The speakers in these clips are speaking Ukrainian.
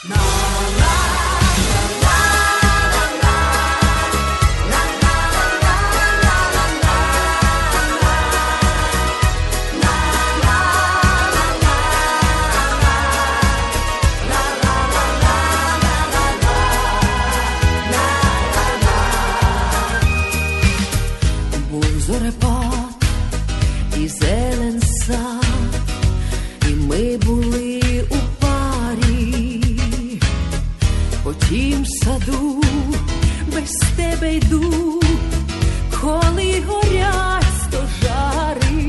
Зорепад і зелен сад, і ми були у парі. Потім в саду без тебе йду, коли горять стожари.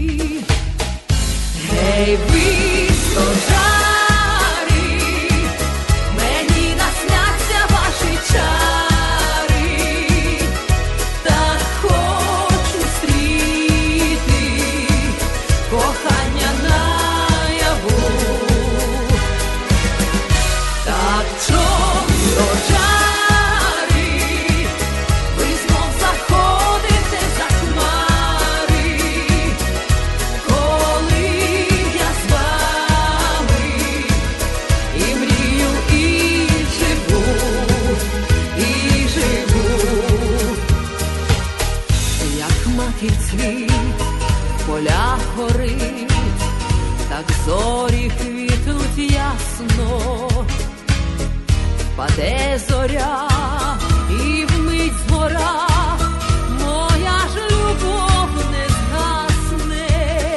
Гей, ви, стожари, мені насняться ваші чари. Так хочу стріти кохання наяву. Так чом стожари, ви знов заходите за хмари, коли я з вами і мрію, і живу, і живу. Як маків цвіт в полях горить, так зорі квітнуть ясно. Впаде зоря і вмить згора, моя ж любов не згасне.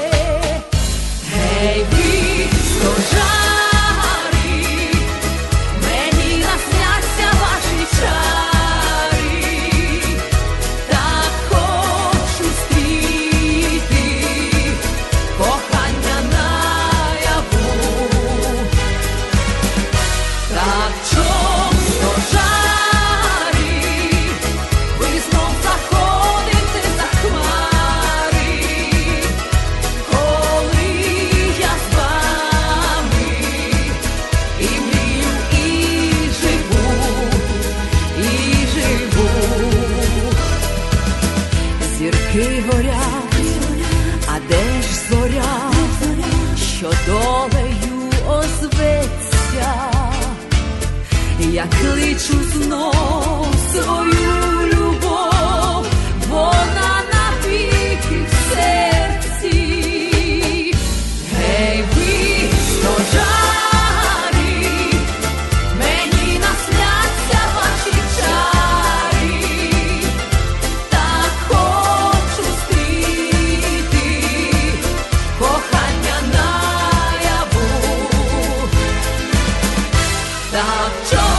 Гей, ви, стожари, мені насняться ваші чари. Так хочу стріти кохання наяву. Так чом стожари, ви знов заходите за хмари, коли я з вами і мрію, і живу, і живу. Зірки горять, а де ж зоря, що долею озветься? Я кличу знов свою любов, вона навіки в серці. Гей, ви, стожари, мені насняться ваші чари. Так хочу стріти кохання наяву. Так